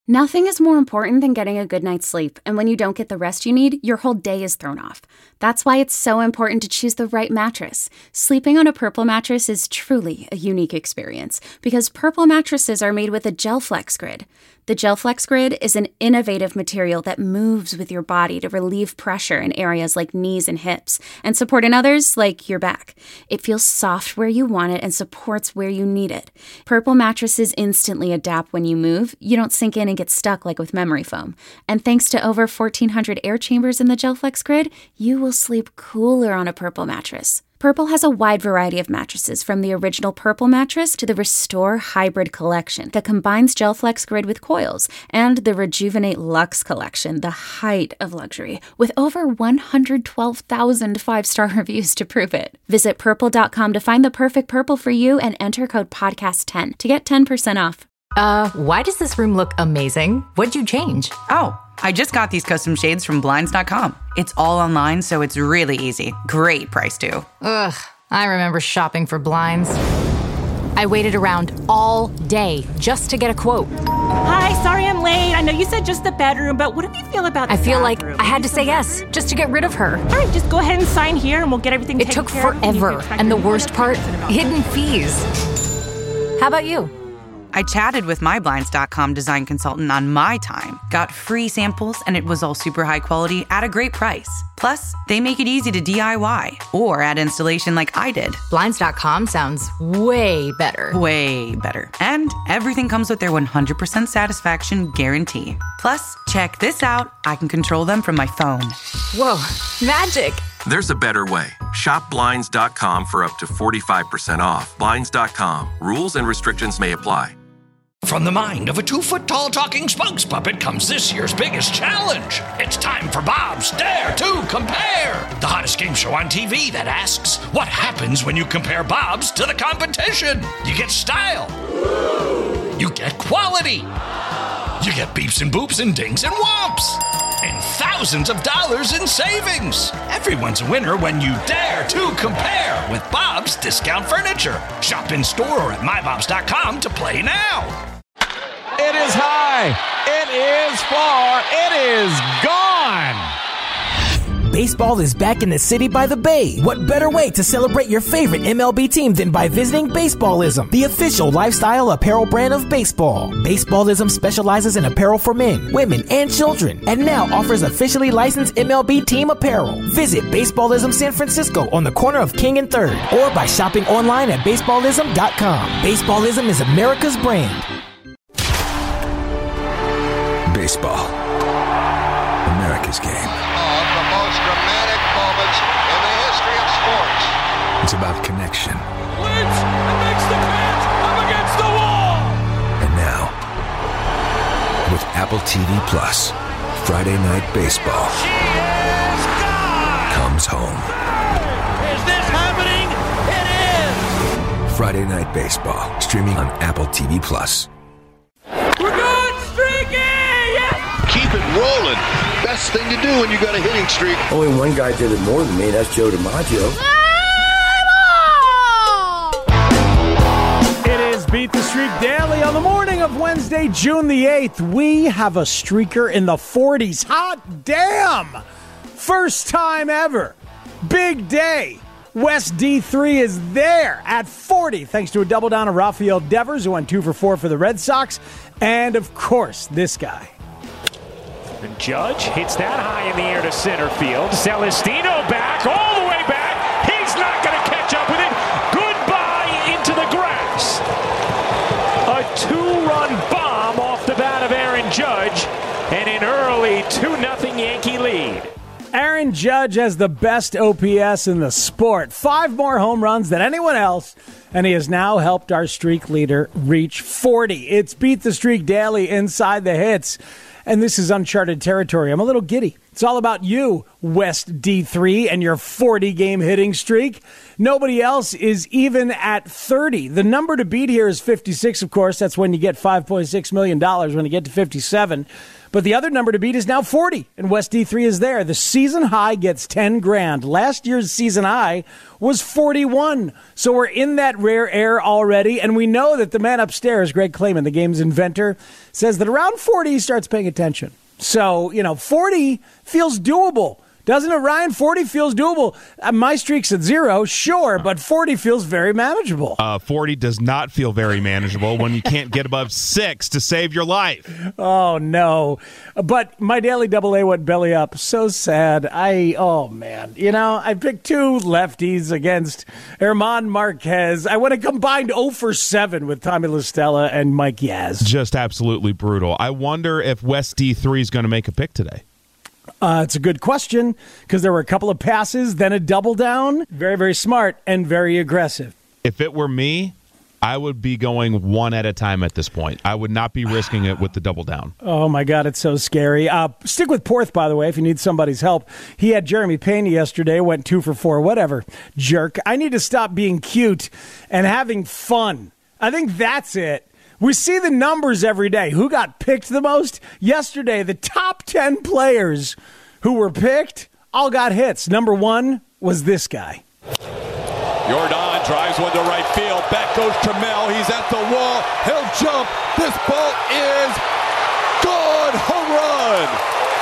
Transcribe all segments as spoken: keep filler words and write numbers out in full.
Nothing is more important than getting a good night's sleep, and when you don't get the rest you need, your whole day is thrown off. That's why it's so important to choose the right mattress. Sleeping on a Purple mattress is truly a unique experience, because Purple mattresses are made with a GelFlex Grid. The GelFlex Grid is an innovative material that moves with your body to relieve pressure in areas like knees and hips, and support in others like your back. It feels soft where you want it and supports where you need it. Purple mattresses instantly adapt when you move. You don't sink in and get stuck like with memory foam. And thanks to over fourteen hundred air chambers in the GelFlex Grid, you will sleep cooler on a Purple mattress. Purple has a wide variety of mattresses, from the original Purple mattress to the Restore Hybrid collection that combines GelFlex Grid with coils, and the Rejuvenate Luxe collection, the height of luxury, with over one hundred twelve thousand five-star reviews to prove it. Visit purple dot com to find the perfect Purple for you and enter code podcast ten to get ten percent off. Uh, why does this room look amazing? What'd you change? Oh, I just got these custom shades from Blinds dot com. It's all online, so it's really easy. Great price, too. Ugh, I remember shopping for blinds. I waited around all day just to get a quote. Hi, sorry I'm late. I know you said just the bedroom, but what do you feel about the I feel bathroom? like I had to say yes just to get rid of her. All right, just go ahead and sign here and we'll get everything It taken took care of. forever, and the worst part, hidden fees. How about you? I chatted with my Blinds dot com design consultant on my time, got free samples, and it was all super high quality at a great price. Plus, they make it easy to D I Y or add installation like I did. Blinds dot com sounds way better. Way better. And everything comes with their one hundred percent satisfaction guarantee. Plus, check this out. I can control them from my phone. Whoa, magic. There's a better way. Shop Blinds dot com for up to forty-five percent off. Blinds dot com. Rules and restrictions may apply. From the mind of a two-foot-tall talking spokes puppet comes this year's biggest challenge. It's time for Bob's Dare to Compare, the hottest game show on T V that asks, what happens when you compare Bob's to the competition? You get style. You get quality. You get beeps and boops and dings and whomps. And thousands of dollars in savings. Everyone's a winner when you dare to compare with Bob's Discount Furniture. Shop in store or at my bobs dot com to play now. It is high. It is far. It is gone. Baseball is back in the city by the bay. What better way to celebrate your favorite M L B team than by visiting Baseballism, the official lifestyle apparel brand of baseball. Baseballism specializes in apparel for men, women, and children, and now offers officially licensed M L B team apparel. Visit Baseballism San Francisco on the corner of King and third, or by shopping online at baseballism dot com. Baseballism is America's brand. Baseball. America's game. Dramatic moments in the history of sports. It's about connection. Wins and makes the catch up against the wall. And now, with Apple T V Plus, Friday Night Baseball She is gone. comes home. Is this happening? It is. Friday Night Baseball, streaming on Apple T V Plus. We're going streaky! Yes! Keep it rolling. Best thing to do when you got a hitting streak. Only one guy did it more than me. That's Joe DiMaggio. It is Beat the Streak Daily on the morning of Wednesday, June the eighth. We have a streaker in the forties. Hot damn! First time ever. Big day. West D three is there at forty, thanks to a double down of Rafael Devers, who went two for four for the Red Sox. And, of course, this guy. And Judge hits that high in the air to center field. Celestino back, all the way back. He's not going to catch up with it. Goodbye into the grass. A two-run bomb off the bat of Aaron Judge, and an early two nothing Yankee lead. Aaron Judge has the best O P S in the sport. Five more home runs than anyone else, and he has now helped our streak leader reach forty. It's Beat the Streak Daily inside the hits. And this is uncharted territory. I'm a little giddy. It's all about you, West D three, and your forty-game hitting streak. Nobody else is even at thirty. The number to beat here is fifty-six, of course. That's when you get five point six million dollars when you get to fifty-seven. But the other number to beat is now forty, and West D three is there. The season high gets ten grand. Last year's season high was forty-one. So we're in that rare air already, and we know that the man upstairs, Greg Clayman, the game's inventor, says that around forty he starts paying attention. So, you know, forty feels doable. Doesn't it, Ryan? forty feels doable. Uh, my streak's at zero, sure, but forty feels very manageable. Uh, forty does not feel very manageable when you can't get above six to save your life. Oh, no. But my daily double A went belly up. So sad. I, oh, man. You know, I picked two lefties against German Marquez. I went a combined oh for seven with Tommy La Stella and Mike Yaz. Just absolutely brutal. I wonder if West D three is going to make a pick today. Uh, it's a good question because there were a couple of passes, then a double down. Very, very smart and very aggressive. If it were me, I would be going one at a time at this point. I would not be risking it with the double down. Oh, my God, it's so scary. Uh, stick with Porth, by the way, if you need somebody's help. He had Jeremy Pena yesterday, went two for four, whatever, jerk. I need to stop being cute and having fun. I think that's it. We see the numbers every day. Who got picked the most? Yesterday, the top ten players who were picked all got hits. Number one was this guy. Jordan drives one to right field. Back goes Trammell. He's at the wall. He'll jump. This ball is good. Home run.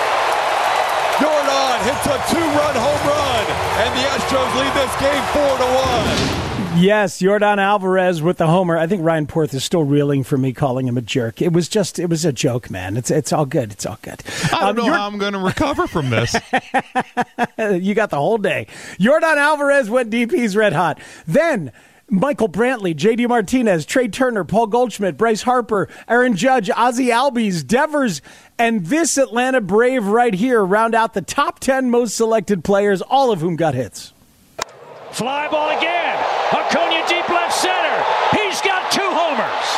Jordan hits a two-run home run, and the Astros lead this game four to one. Yes, Yordan Alvarez with the homer. I think Ryan Porth is still reeling for me calling him a jerk. It was just, it was a joke, man. It's it's all good. It's all good. I don't um, know how I'm going to recover from this. You got the whole day. Yordan Alvarez went D P's red hot. Then Michael Brantley, J D Martinez, Trey Turner, Paul Goldschmidt, Bryce Harper, Aaron Judge, Ozzie Albies, Devers, and this Atlanta Brave right here round out the top ten most selected players, all of whom got hits. Fly ball again. Acuna deep left center. He's got two homers.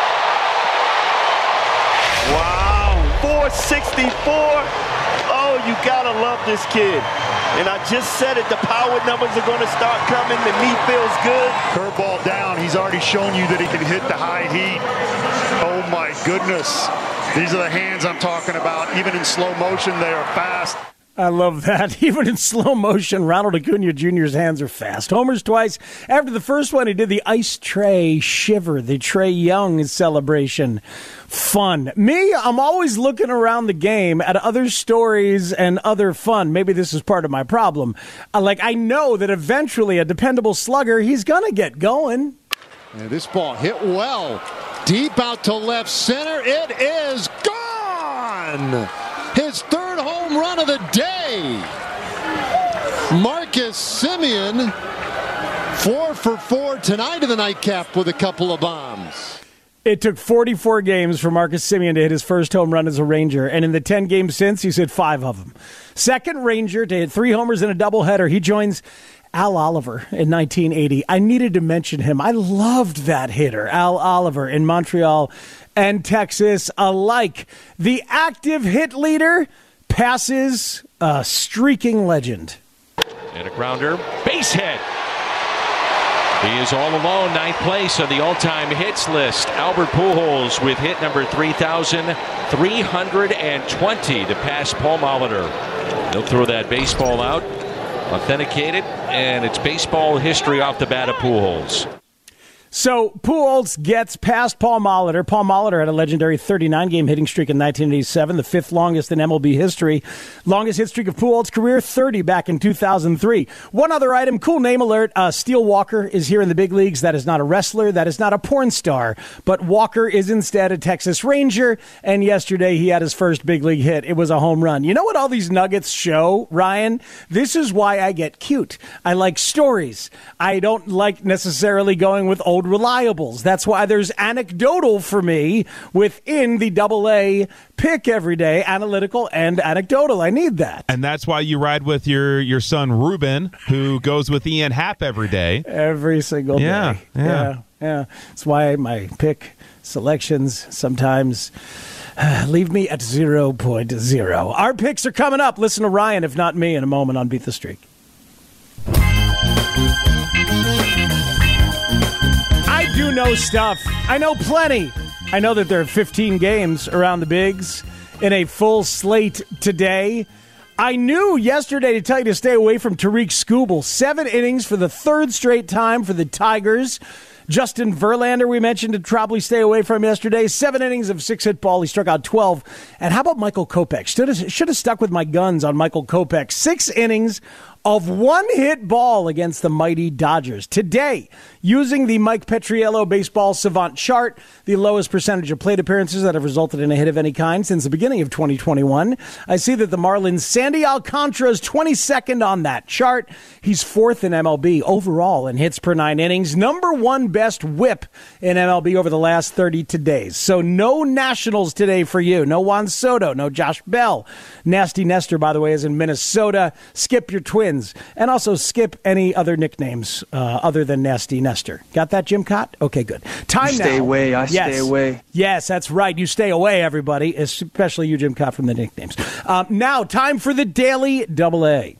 Wow, four sixty-four. Oh, you gotta love this kid. And I just said it, the power numbers are going to start coming. The knee feels good. Curveball down. He's already shown you that he can hit the high heat. Oh, my goodness. These are the hands I'm talking about. Even in slow motion, they are fast. I love that. Even in slow motion, Ronald Acuna Junior's hands are fast. Homers twice. After the first one, he did the ice tray shiver, the Trae Young celebration. Fun. Me, I'm always looking around the game at other stories and other fun. Maybe this is part of my problem. Uh, like, I know that eventually a dependable slugger, he's going to get going. And this ball hit well. Deep out to left center. It is gone! His third home run of the day. Marcus Semien, four for four tonight in the nightcap with a couple of bombs. It took forty-four games for Marcus Semien to hit his first home run as a Ranger, and in the ten games since, he's hit five of them. Second Ranger to hit three homers in a doubleheader. He joins Al Oliver in nineteen eighty. I needed to mention him. I loved that hitter, Al Oliver, in Montreal and Texas alike. The active hit leader passes a streaking legend. And a grounder, base hit. He is all alone, ninth place on the all-time hits list. Albert Pujols with hit number three thousand three hundred twenty to pass Paul Molitor. He'll throw that baseball out, authenticate it, and it's baseball history off the bat of Pujols. So Pujols gets past Paul Molitor. Paul Molitor had a legendary thirty-nine game hitting streak in nineteen eighty-seven, the fifth longest in M L B history. Longest hit streak of Pujols' career, thirty back in two thousand three. One other item, cool name alert, uh, Steele Walker is here in the big leagues. That is not a wrestler. That is not a porn star. But Walker is instead a Texas Ranger, and yesterday he had his first big league hit. It was a home run. You know what all these nuggets show, Ryan? This is why I get cute. I like stories. I don't like necessarily going with old reliables. That's why there's anecdotal for me within the double A pick every day, analytical and anecdotal. I need that. And that's why you ride with your, your son, Ruben, who goes with Ian Happ every day. Every single yeah, day. Yeah, yeah. Yeah. That's why my pick selections sometimes Leave me at zero point zero. Our picks are coming up. Listen to Ryan, if not me, in a moment on Beat the Streak. I do know stuff. I know plenty. I know that there are fifteen games around the bigs in a full slate today. I knew yesterday to tell you to stay away from Tariq Skubal. Seven innings for the third straight time for the Tigers. Justin Verlander, we mentioned, to probably stay away from yesterday. Seven innings of six-hit ball. He struck out twelve. And how about Michael Kopech? Should have, should have stuck with my guns on Michael Kopech. Six innings of one-hit ball against the mighty Dodgers. Today, using the Mike Petriello baseball savant chart, the lowest percentage of plate appearances that have resulted in a hit of any kind since the beginning of twenty twenty-one. I see that the Marlins' Sandy Alcantara is twenty-second on that chart. He's fourth in M L B overall in hits per nine innings. Number one best whip in M L B over the last thirty-two days. So no Nationals today for you. No Juan Soto. No Josh Bell. Nasty Nestor, by the way, is in Minnesota. Skip your Twins. And also skip any other nicknames uh, other than Nasty Nestor. Got that, Jim Cott? Okay, good. Time you now. Stay away. I yes. stay away. Yes, that's right. You stay away, everybody, especially you, Jim Cott, from the nicknames. Um, now, time for the Daily Double A.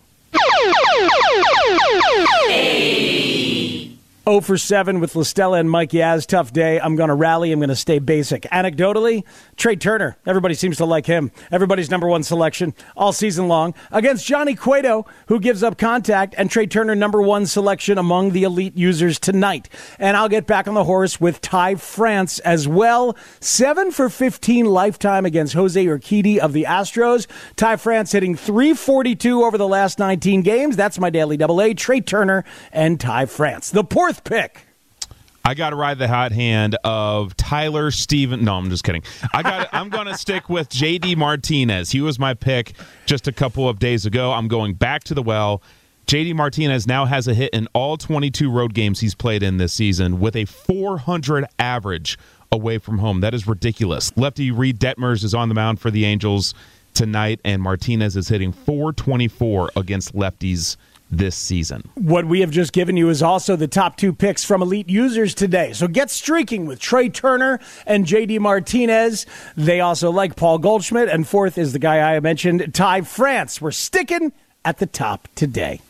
Hey. oh for seven with LaStella and Mike Yaz. Tough day. I'm going to rally. I'm going to stay basic. Anecdotally, Trey Turner. Everybody seems to like him. Everybody's number one selection all season long. Against Johnny Cueto, who gives up contact, and Trey Turner number one selection among the elite users tonight. And I'll get back on the horse with Ty France as well. seven for fifteen lifetime against Jose Urquidy of the Astros. Ty France hitting three forty-two over the last nineteen games. That's my Daily Double A. Trey Turner and Ty France. The fourth pick. I got to ride the hot hand of Tyler Steven. No, I'm just kidding. I got. I'm going to stick with J D Martinez. He was my pick just a couple of days ago. I'm going back to the well. J D Martinez now has a hit in all twenty-two road games he's played in this season with a four hundred average away from home. That is ridiculous. Lefty Reed Detmers is on the mound for the Angels tonight, and Martinez is hitting four twenty-four against lefties this season. What we have just given you is also the top two picks from elite users today. So get streaking with Trey Turner and J D Martinez. They also like Paul Goldschmidt. And fourth is the guy I mentioned, Ty France. We're sticking at the top today.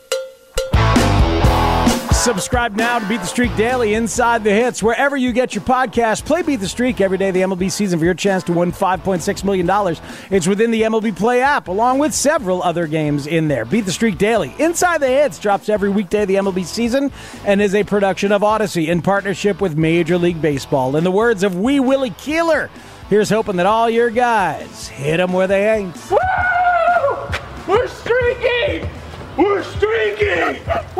Subscribe now to Beat the Streak Daily, Inside the Hits, wherever you get your podcast. Play Beat the Streak every day of the M L B season for your chance to win five point six million dollars. It's within the M L B Play app, along with several other games in there. Beat the Streak Daily, Inside the Hits, drops every weekday of the M L B season and is a production of Odyssey in partnership with Major League Baseball. In the words of Wee Willie Keeler, here's hoping that all your guys hit them where they ain't. Woo! We're streaking! We're streaking! Woo!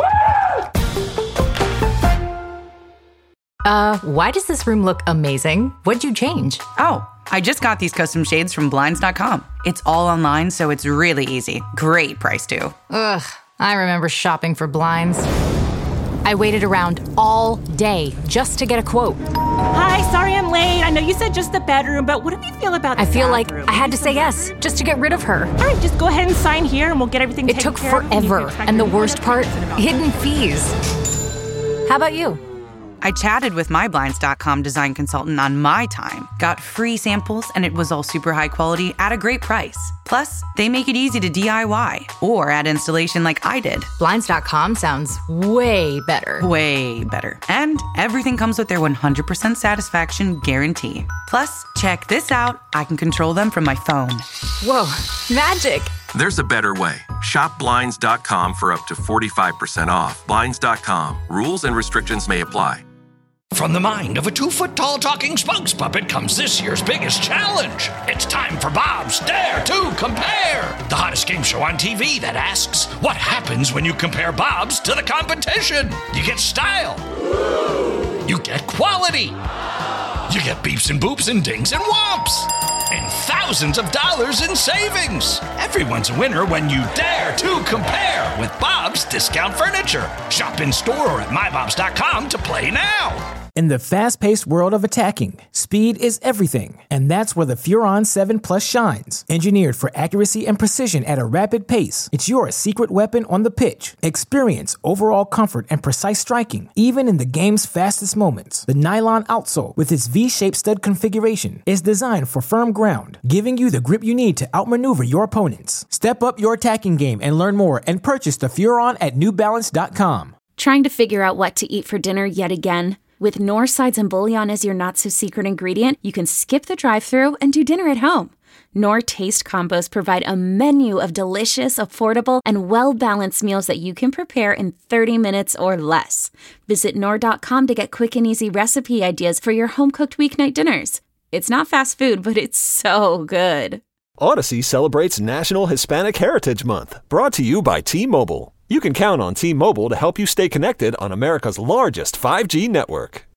Uh, why does this room look amazing? What'd you change? Oh, I just got these custom shades from Blinds dot com. It's all online, so it's really easy. Great price, too. Ugh, I remember shopping for blinds. I waited around all day just to get a quote. Hi, sorry I'm late. I know you said just the bedroom, but what do you feel about the I feel bathroom? like I had to say yes just to get rid of her. All right, just go ahead and sign here and we'll get everything It taken took care of. forever, and the worst part, hidden fees. How about you? I chatted with my Blinds dot com design consultant on my time, got free samples, and it was all super high quality at a great price. Plus, they make it easy to D I Y or add installation like I did. Blinds dot com sounds way better. Way better. And everything comes with their one hundred percent satisfaction guarantee. Plus, check this out. I can control them from my phone. Whoa, magic. There's a better way. Shop Blinds dot com for up to forty-five percent off. Blinds dot com. Rules and restrictions may apply. From the mind of a two-foot-tall talking spokes puppet comes this year's biggest challenge. It's time for Bob's Dare to Compare, the hottest game show on T V that asks, what happens when you compare Bob's to the competition? You get style. You get quality. You get beeps and boops and dings and whomps. And thousands of dollars in savings. Everyone's a winner when you dare to compare with Bob's Discount Furniture. Shop in store or at my bobs dot com to play now. In the fast-paced world of attacking, speed is everything, and that's where the Furon seven Plus shines. Engineered for accuracy and precision at a rapid pace, it's your secret weapon on the pitch. Experience overall comfort and precise striking, even in the game's fastest moments. The nylon outsole, with its V-shaped stud configuration, is designed for firm ground, giving you the grip you need to outmaneuver your opponents. Step up your attacking game and learn more and purchase the Furon at new balance dot com. Trying to figure out what to eat for dinner yet again? With Knorr sides and bouillon as your not-so-secret ingredient, you can skip the drive-thru and do dinner at home. Knorr Taste Combos provide a menu of delicious, affordable, and well-balanced meals that you can prepare in thirty minutes or less. Visit Knorr dot com to get quick and easy recipe ideas for your home-cooked weeknight dinners. It's not fast food, but it's so good. Odyssey celebrates National Hispanic Heritage Month, brought to you by T-Mobile. You can count on T-Mobile to help you stay connected on America's largest five G network.